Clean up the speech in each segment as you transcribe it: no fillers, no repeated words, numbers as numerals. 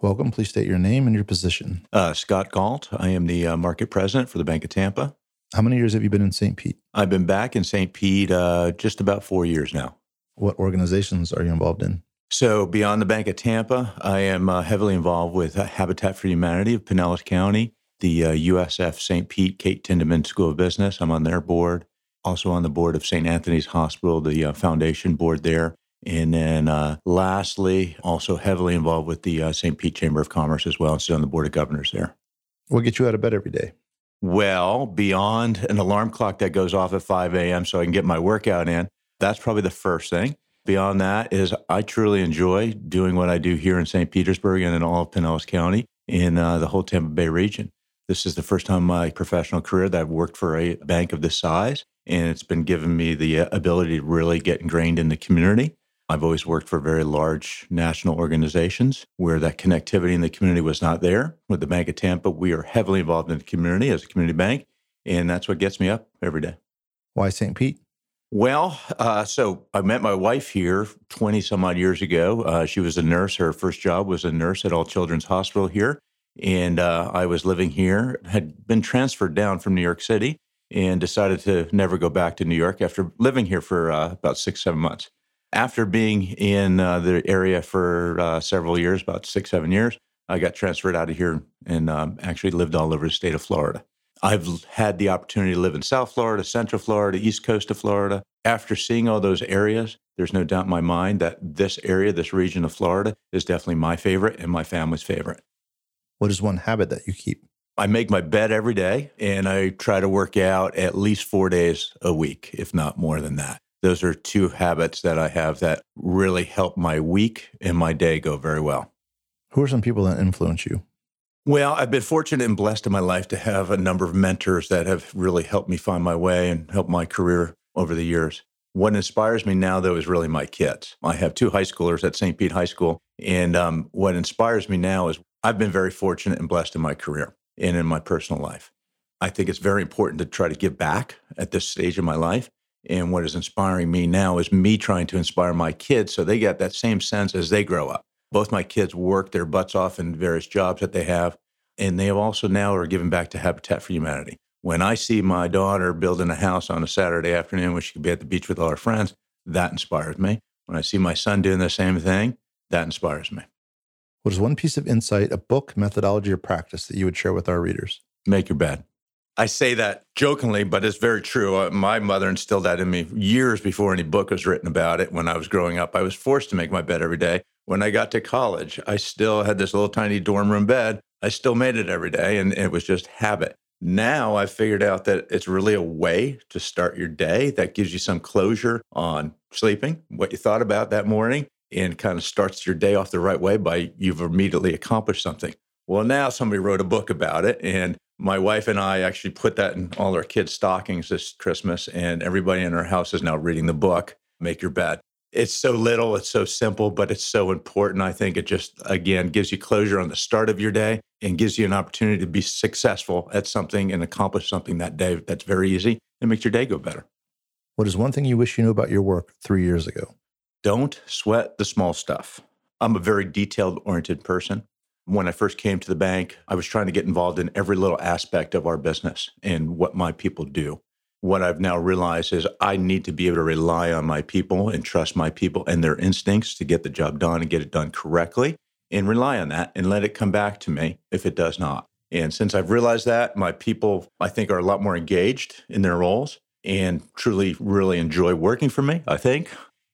Welcome. Please state your name and your position. Scott Galt. I am the market president for the Bank of Tampa. How many years have you been in St. Pete? I've been back in St. Pete just about 4 years now. What organizations are you involved in? So beyond the Bank of Tampa, I am heavily involved with Habitat for Humanity of Pinellas County, the USF St. Pete Kate Tindeman School of Business. I'm on their board. Also on the board of St. Anthony's Hospital, the foundation board there. And then lastly, also heavily involved with the St. Pete Chamber of Commerce as well, and sit on the board of governors there. What gets you out of bed every day? Well, beyond an alarm clock that goes off at 5 a.m. so I can get my workout in, that's probably the first thing. Beyond that is I truly enjoy doing what I do here in St. Petersburg and in all of Pinellas County in the whole Tampa Bay region. This is the first time in my professional career that I've worked for a bank of this size, and it's been giving me the ability to really get ingrained in the community. I've always worked for very large national organizations where that connectivity in the community was not there. With the Bank of Tampa, we are heavily involved in the community as a community bank, and that's what gets me up every day. Why St. Pete? Well, so I met my wife here 20 some odd years ago. She was a nurse. Her first job was a nurse at All Children's Hospital here. And I was living here, had been transferred down from New York City and decided to never go back to New York after living here for about 6-7 months. After being in the area for several years, about 6-7 years, I got transferred out of here and actually lived all over the state of Florida. I've had the opportunity to live in South Florida, Central Florida, East Coast of Florida. After seeing all those areas, there's no doubt in my mind that this area, this region of Florida, is definitely my favorite and my family's favorite. What is one habit that you keep? I make my bed every day, and I try to work out at least 4 days a week, if not more than that. Those are two habits that I have that really help my week and my day go very well. Who are some people that influence you? Well, I've been fortunate and blessed in my life to have a number of mentors that have really helped me find my way and helped my career over the years. What inspires me now, though, is really my kids. I have 2 high schoolers at St. Pete High School, and what inspires me now is I've been very fortunate and blessed in my career and in my personal life. I think it's very important to try to give back at this stage of my life. And what is inspiring me now is me trying to inspire my kids so they get that same sense as they grow up. Both my kids work their butts off in various jobs that they have, and they have also now are giving back to Habitat for Humanity. When I see my daughter building a house on a Saturday afternoon when she could be at the beach with all her friends, that inspires me. When I see my son doing the same thing, that inspires me. What is one piece of insight, a book, methodology, or practice that you would share with our readers? Make your bed. I say that jokingly, but it's very true. My mother instilled that in me years before any book was written about it. When I was growing up, I was forced to make my bed every day. When I got to college, I still had this little tiny dorm room bed. I still made it every day, and it was just habit. Now I've figured out that it's really a way to start your day that gives you some closure on sleeping, what you thought about that morning, and kind of starts your day off the right way by you've immediately accomplished something. Well, now somebody wrote a book about it, and my wife and I actually put that in all our kids' stockings this Christmas, and everybody in our house is now reading the book, Make Your Bed. It's so little, it's so simple, but it's so important. I think it just, again, gives you closure on the start of your day and gives you an opportunity to be successful at something and accomplish something that day that's very easy and makes your day go better. What is one thing you wish you knew about your work 3 years ago? Don't sweat the small stuff. I'm a very detailed-oriented person. When I first came to the bank, I was trying to get involved in every little aspect of our business and what my people do. What I've now realized is I need to be able to rely on my people and trust my people and their instincts to get the job done and get it done correctly, and rely on that and let it come back to me if it does not. And since I've realized that, my people, I think, are a lot more engaged in their roles and truly really enjoy working for me, I think,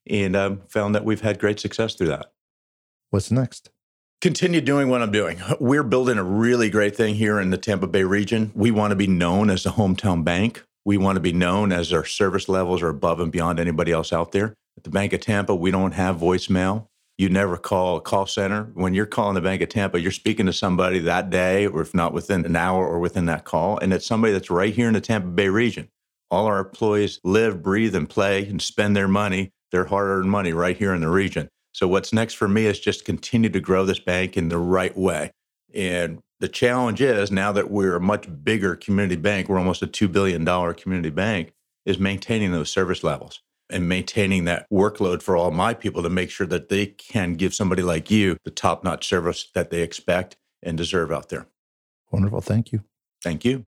and found that we've had great success through that. What's next? Continue doing what I'm doing. We're building a really great thing here in the Tampa Bay region. We want to be known as the hometown bank. We want to be known as our service levels are above and beyond anybody else out there. At the Bank of Tampa, we don't have voicemail. You never call a call center. When you're calling the Bank of Tampa, you're speaking to somebody that day, or if not within an hour or within that call, and it's somebody that's right here in the Tampa Bay region. All our employees live, breathe, and play and spend their money, their hard-earned money right here in the region. So what's next for me is just continue to grow this bank in the right way. And the challenge is, now that we're a much bigger community bank, we're almost a $2 billion community bank, is maintaining those service levels. and maintaining that workload for all my people to make sure that they can give somebody like you the top-notch service that they expect and deserve out there. Wonderful. Thank you. Thank you.